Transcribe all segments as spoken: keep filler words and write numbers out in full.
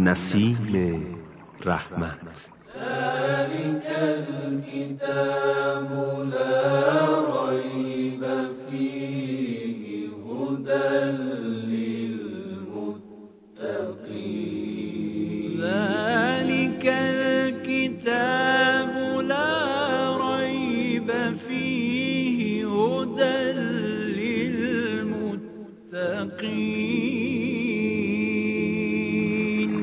نسیم رحمت. ذلك الكتاب لا ريب فيه هدى للمتقين. ذلك الكتاب لا ريب فيه هدى للمتقين.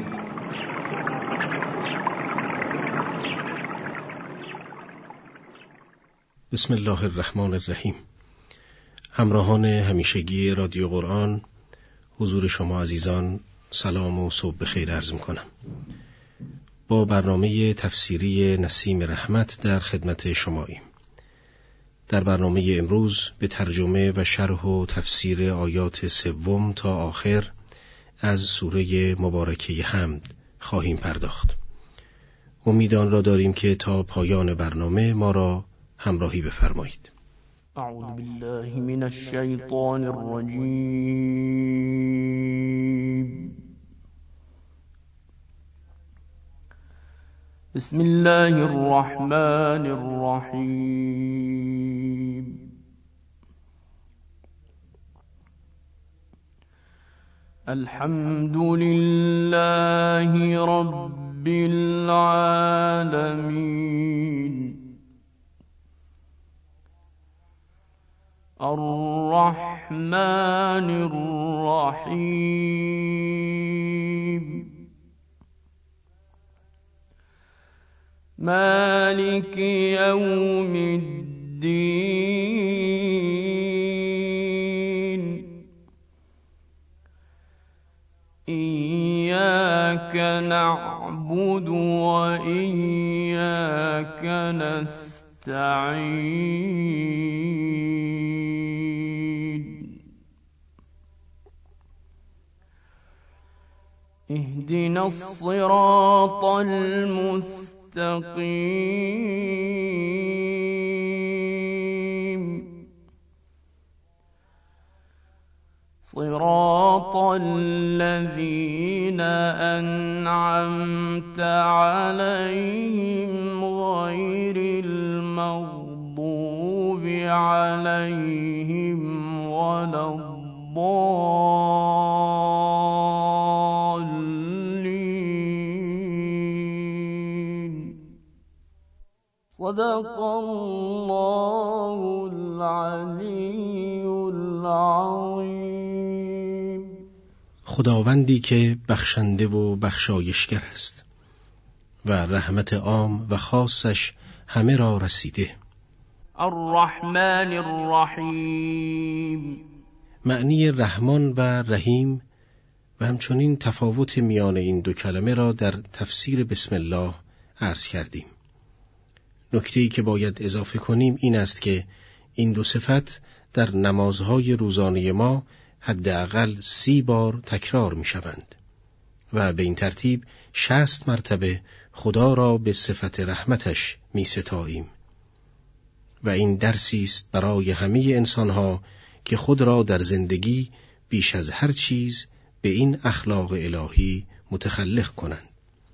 بسم الله الرحمن الرحیم. همراهان همیشگی رادیو قرآن، حضور شما عزیزان سلام و صبح بخیر عرض می‌کنم. با برنامه تفسیری نسیم رحمت در خدمت شماییم. در برنامه امروز به ترجمه و شرح و تفسیر آیات سوم تا آخر از سوره مبارکه حمد خواهیم پرداخت. امید آن را داریم که تا پایان برنامه ما را همراهی بفرمایید. اعوذ بالله من الشیطان الرجیم. بسم الله الرحمن الرحیم. الحمد لله رب العالمین الرحمن الرحیم مالک یوم الدین ایاک نعبد و ایاک نستعین اهدنا الصراط المستقيم صراط الذين أنعمت عليهم غير المغضوب عليهم ولا الضالين. صدق الله العلي العظيم. خداوندی که بخشنده و بخشایشگر است و رحمت عام و خاصش همه را رسیده. الرحمن الرحیم. معنی رحمان و رحیم و همچنین تفاوت میان این دو کلمه را در تفسیر بسم الله عرض کردیم. نکته‌ای که باید اضافه کنیم این است که این دو صفت در نمازهای روزانه ما حداقل سی بار تکرار می شوند و به این ترتیب شصت مرتبه خدا را به صفت رحمتش می ستاییم و این درسی است برای همه انسانها که خود را در زندگی بیش از هر چیز به این اخلاق الهی متخلق کنند.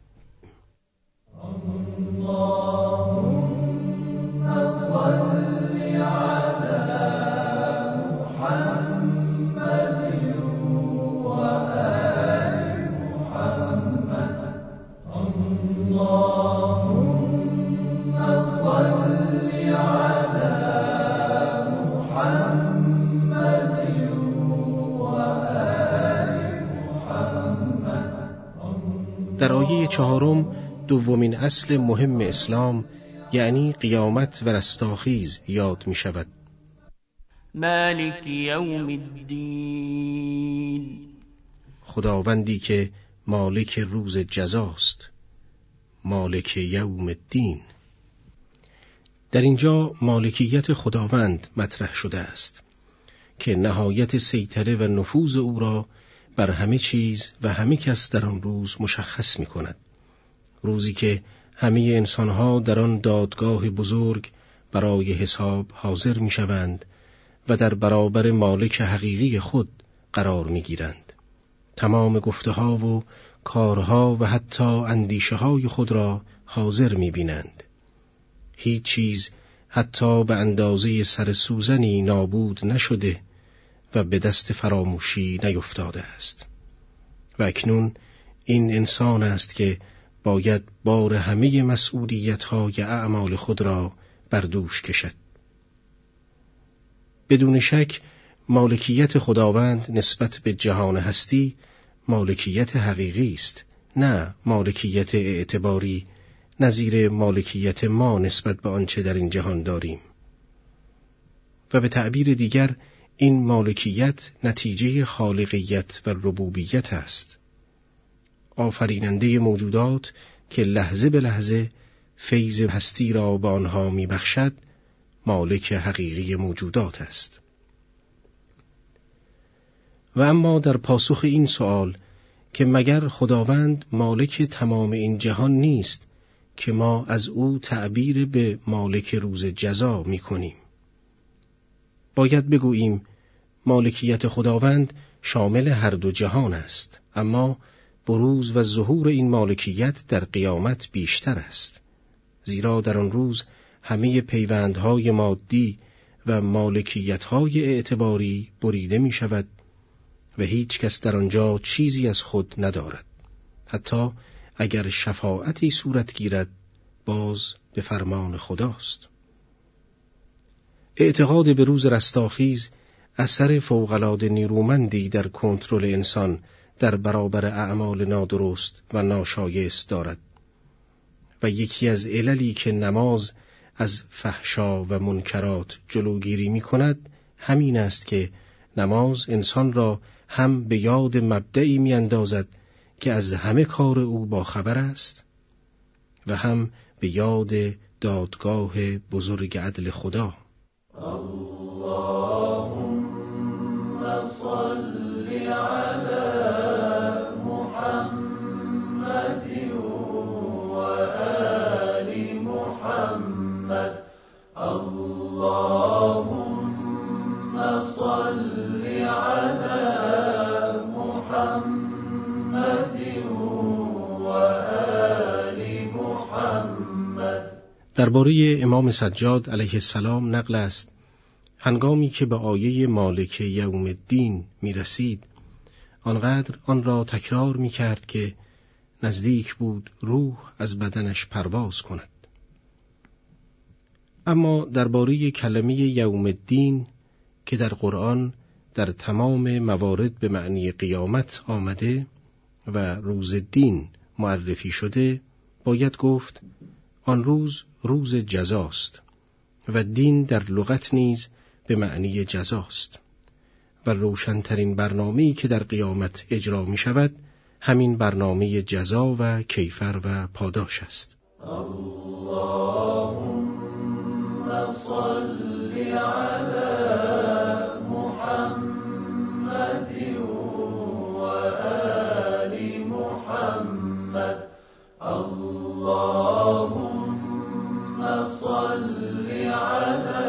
در آیه چهارم دومین اصل مهم اسلام یعنی قیامت و رستاخیز یاد می شود. مالک یوم الدین. خداوندی که مالک روز جزاست. مالک یوم الدین. در اینجا مالکیت خداوند مطرح شده است که نهایت سیطره و نفوذ او را بر همه چیز و همه کس در آن روز مشخص می کند. روزی که همه انسانها در آن دادگاه بزرگ برای حساب حاضر می شوند و در برابر مالک حقیقی خود قرار می گیرند. تمام گفته ها و کارها و حتی اندیشه های خود را حاضر می بینند. هیچ چیز حتی به اندازه سر سوزنی نابود نشده و به دست فراموشی نیفتاده است. و اکنون این انسان است که باید بار همه مسئولیت‌های اعمال خود را بر دوش کشد. بدون شک مالکیت خداوند نسبت به جهان هستی مالکیت حقیقی است، نه مالکیت اعتباری نظیر مالکیت ما نسبت به آنچه در این جهان داریم. و به تعبیر دیگر این مالکیت نتیجه خالقیت و ربوبیت است. آفریننده موجودات که لحظه به لحظه فیض هستی را به آنها می بخشد مالک حقیقی موجودات است. و اما در پاسخ این سؤال که مگر خداوند مالک تمام این جهان نیست که ما از او تعبیر به مالک روز جزا می کنیم؟ باید بگوییم مالکیت خداوند شامل هر دو جهان است، اما بروز و ظهور این مالکیت در قیامت بیشتر است، زیرا در آن روز همه پیوندهای مادی و مالکیتهای اعتباری بریده می شود و هیچ کس در آنجا چیزی از خود ندارد. حتی اگر شفاعتی صورت گیرد باز به فرمان خداست. اعتقاد به روز رستاخیز اثر فوق‌العاده نیرومندی در کنترل انسان در برابر اعمال نادرست و ناشایست دارد و یکی از عللی که نماز از فحشا و منکرات جلوگیری می کند همین است که نماز انسان را هم به یاد مبدئی می اندازد که از همه کار او با خبر است و هم به یاد دادگاه بزرگ عدل خدا. اللهم صل علی محمد و آل محمد. اللهم صل علی محمد و آل محمد. درباره امام سجاد علیه السلام نقل است هنگامی که به آیه مالک یوم الدین می رسید آنقدر آن را تکرار می کرد که نزدیک بود روح از بدنش پرواز کند. اما درباره کلمه یوم الدین که در قرآن در تمام موارد به معنی قیامت آمده و روز دین معرفی شده باید گفت آن روز روز جزاست و دین در لغت نیز به معنی جزاست و روشنترین برنامه‌ای که در قیامت اجرا می شود همین برنامه جزا و کیفر و پاداش است. اللهم صل علی محمد و آل محمد. اللهم صل علی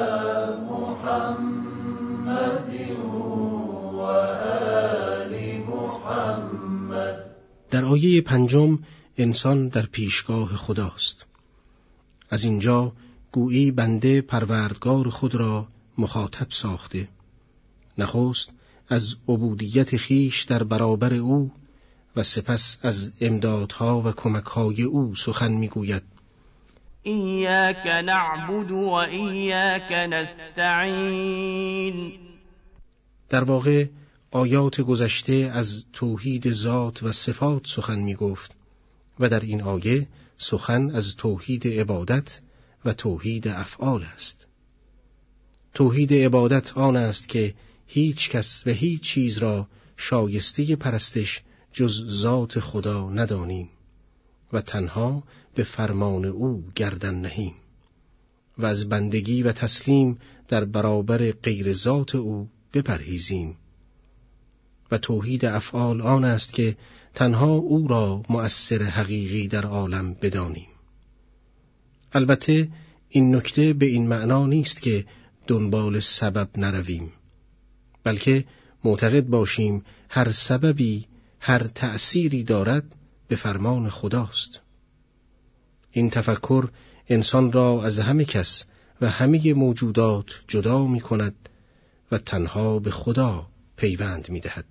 محمد و آل محمد. در آیه پنجم انسان در پیشگاه خداست. از اینجا گویی بنده پروردگار خود را مخاطب ساخته. نخست از عبودیت خیش در برابر او و سپس از امدادها و کمکهای او سخن میگوید. ایاک نعبد و ایاک نستعین. در واقع آیات گذشته از توحید ذات و صفات سخن می گفت و در این آیه سخن از توحید عبادت و توحید افعال است. توحید عبادت آن است که هیچ کس و هیچ چیز را شایسته پرستش جز ذات خدا ندانیم و تنها به فرمان او گردن نهیم و از بندگی و تسلیم در برابر غیر ذات او بپرهیزیم. و توحید افعال آن است که تنها او را مؤثر حقیقی در عالم بدانیم. البته این نکته به این معنا نیست که دنبال سبب نرویم، بلکه معتقد باشیم هر سببی هر تأثیری دارد به فرمان خداست. این تفکر انسان را از همه کس و همه موجودات جدا می کند و تنها به خدا پیوند می دهد.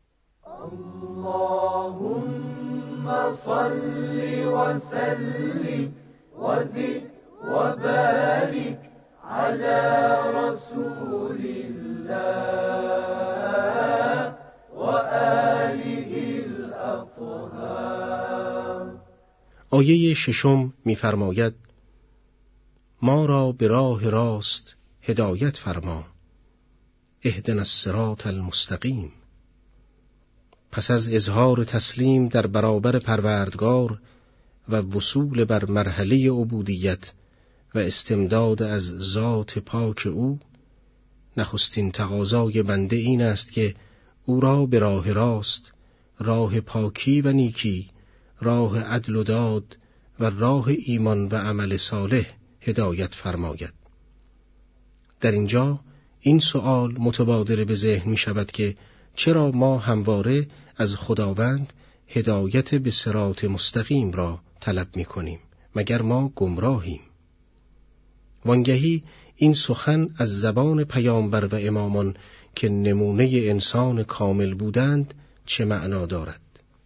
اللهم صل و سلم و زد و بارک علی رسول الله و آله الاطهار. آیه ششم می‌فرماید: ما را به راه راست هدایت فرما، اهدنا الصراط المستقیم. پس از اظهار تسلیم در برابر پروردگار و وصول بر مرحله عبودیت و استمداد از ذات پاک او، نخستین تقاضای بنده این است که او را به راه راست، راه پاکی و نیکی، راه عدل و داد و راه ایمان و عمل صالح هدایت فرماید. در اینجا این سؤال متبادر به ذهن می شود که چرا ما همواره از خداوند هدایت به صراط مستقیم را طلب می کنیم؟ مگر ما گمراهیم؟ وانگهی این سخن از زبان پیامبر و امامان که نمونه انسان کامل بودند چه معنا دارد؟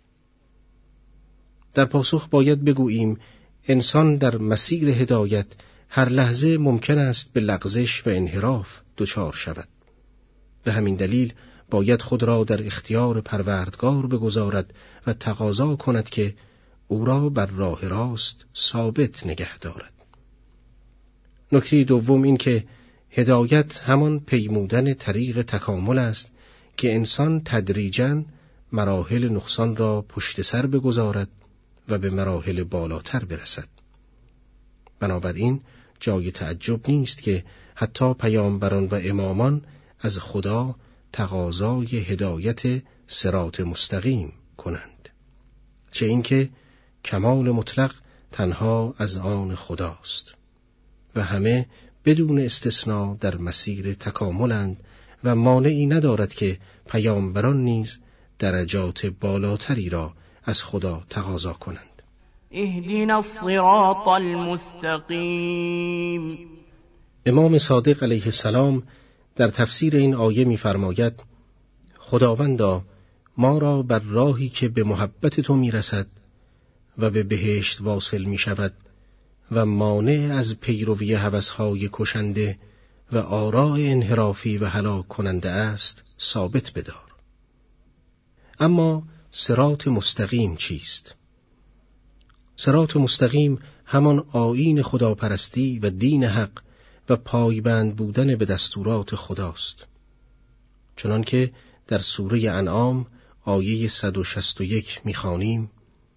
در پاسخ باید بگوییم انسان در مسیر هدایت هر لحظه ممکن است به لغزش و انحراف دچار شود. به همین دلیل باید خود را در اختیار پروردگار بگذارد و تقاضا کند که او را بر راه راست ثابت نگه دارد. نکته دوم این که هدایت همان پیمودن طریق تکامل است که انسان تدریجاً مراحل نقصان را پشت سر بگذارد و به مراحل بالاتر برسد. بنابراین جای تعجب نیست که حتی پیامبران و امامان از خدا تقاضای هدایت صراط مستقیم کنند، چه اینکه کمال مطلق تنها از آن خداست و همه بدون استثناء در مسیر تکاملند و مانعی ندارد که پیامبران نیز درجات بالاتری را از خدا تقاضا کنند. اهدنا الصراط المستقیم. امام صادق علیه السلام در تفسیر این آیه می‌فرماید: خداوندا ما را بر راهی که به محبت تو میرسد و به بهشت واصل میشود و مانع از پیروی هوس‌های کشنده و آراء انحرافی و هلاک کننده است ثابت بدار. اما صراط مستقیم چیست؟ صراط مستقیم همان آیین خداپرستی و دین حق و پایبند بودن به دستورات خداست. چنانکه در سوره انعام آیه صد و شصت و یک می‌خوانیم: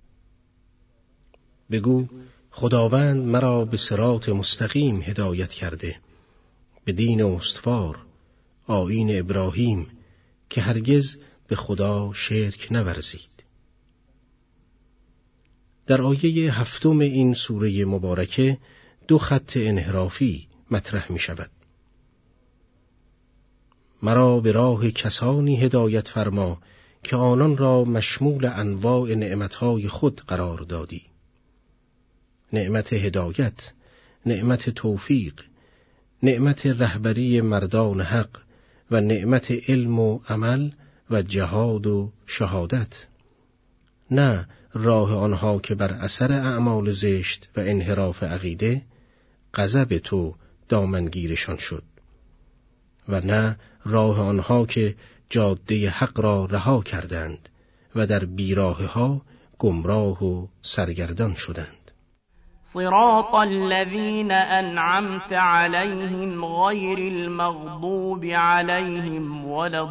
بگو خداوند مرا به صراط مستقیم هدایت کرده، به دین استوار، آیین ابراهیم، که هرگز به خدا شرک نورزید. در آیه هفتم این سوره مبارکه دو خط انحرافی مطرح می شود. مرا به راه کسانی هدایت فرما که آنان را مشمول انواع نعمتهای خود قرار دادی. نعمت هدایت، نعمت توفیق، نعمت رهبری مردان حق و نعمت علم و عمل و جهاد و شهادت، نه راه آنها که بر اثر اعمال زشت و انحراف عقیده غضب تو دامنگیرشان شد، و نه راه آنها که جاده حق را رها کردند و در بیراه ها گمراه و سرگردان شدند. صراط الذين أنعمت عليهم غير المغضوب عليهم ولا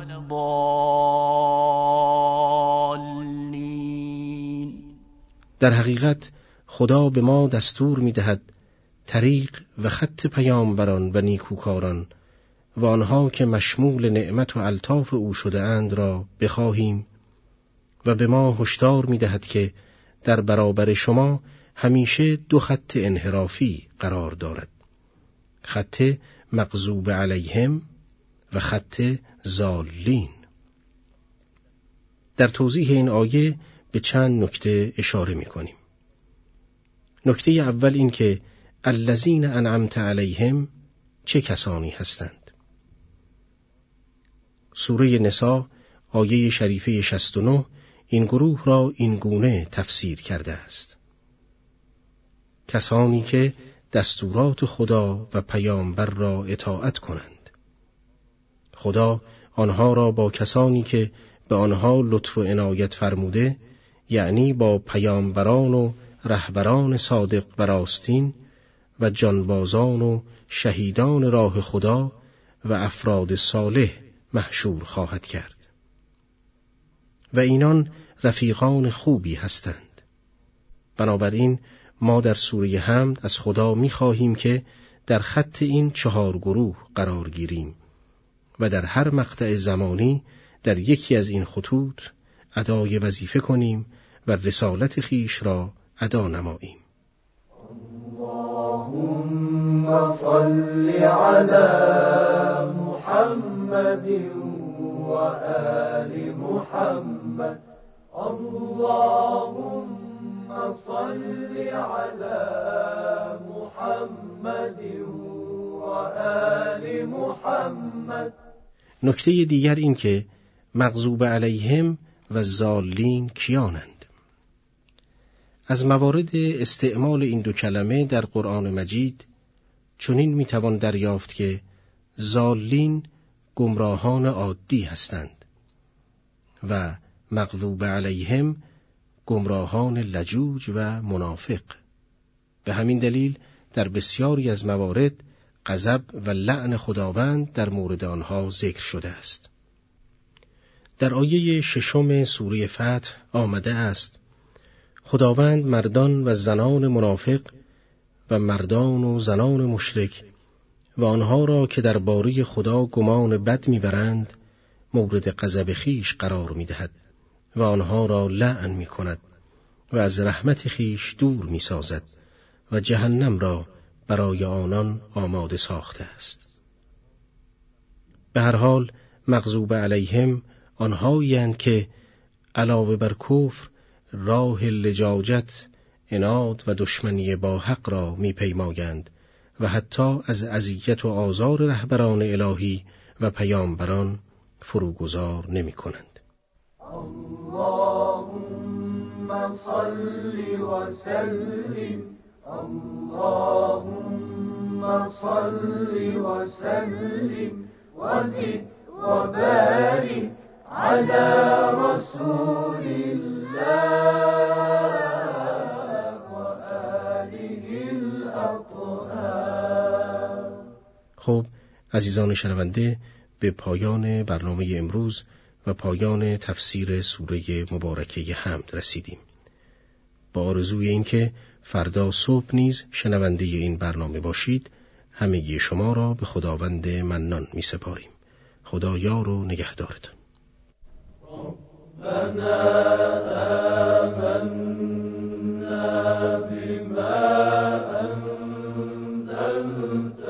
الضالين. در حقیقت خدا به ما دستور می دهد طریق و خط پیامبران و نیکوکاران و آنها که مشمول نعمت و الطاف او شده اند را بخواهیم و به ما هشدار می دهد که در برابر شما همیشه دو خط انحرافی قرار دارد: خط مغضوب علیهم و خط ضالین. در توضیح این آیه به چند نکته اشاره می کنیم. نکته اول این که الذین انعمت علیهم چه کسانی هستند؟ سوره نساء آیه شریفه شصت و نه این گروه را این گونه تفسیر کرده است: کسانی که دستورات خدا و پیامبر را اطاعت کنند. خدا آنها را با کسانی که به آنها لطف و عنایت فرموده، یعنی با پیامبران و رهبران صادق و راستین و جانبازان و شهیدان راه خدا و افراد صالح محشور خواهد کرد. و اینان رفیقان خوبی هستند. بنابراین ما در سوره حمد از خدا می خواهیم که در خط این چهار گروه قرار گیریم و در هر مقطع زمانی در یکی از این خطوط ادای وظیفه کنیم و رسالت خیش را ادا نماییم. اللهم صل علی محمد و آل محمد. اللهم صل علی محمد و آل محمد. نکته دیگر این که مغضوب علیهم و ضالین کیانند؟ از موارد استعمال این دو کلمه در قرآن مجید چنین میتوان دریافت که ضالین گمراهان عادی هستند و مغضوب علیهم گمراهان لجوج و منافق. به همین دلیل در بسیاری از موارد غضب و لعن خداوند در مورد آنها ذکر شده است. در آیه ششم سوره فتح آمده است: خداوند مردان و زنان منافق و مردان و زنان مشرک و آنها را که درباره خدا گمان بد می‌برند مورد غضب خیش قرار می‌دهد و آنها را لعن می‌کند و از رحمت خیش دور می‌سازد و جهنم را برای آنان آماده ساخته است. به هر حال مغضوب علیهم آنهایند که علاوه بر کفر راه لجاجت، عناد و دشمنی با حق را می‌پیمایند و حتی از اذیت و آزار رهبران الهی و پیامبران فروگذار نمی‌کنند. اللهم صل و سلم. اللهم صل و سلم و زد و بارک علی رسول الله و آله الاطهار. خب عزیزان شنونده، به پایان برنامه امروز و پایان تفسیر سوره مبارکه حمد رسیدیم. با آرزوی اینکه فردا صبح نیز شنونده این برنامه باشید، همگی شما را به خداوند منان می سپاریم. خدا یار و نگهدارتان. ربنا آمنا بما أنزلت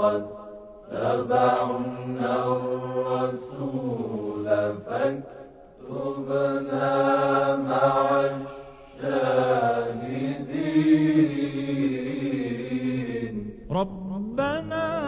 واتبعنا الرسول فاكتبنا مع الشاهدين. ربنا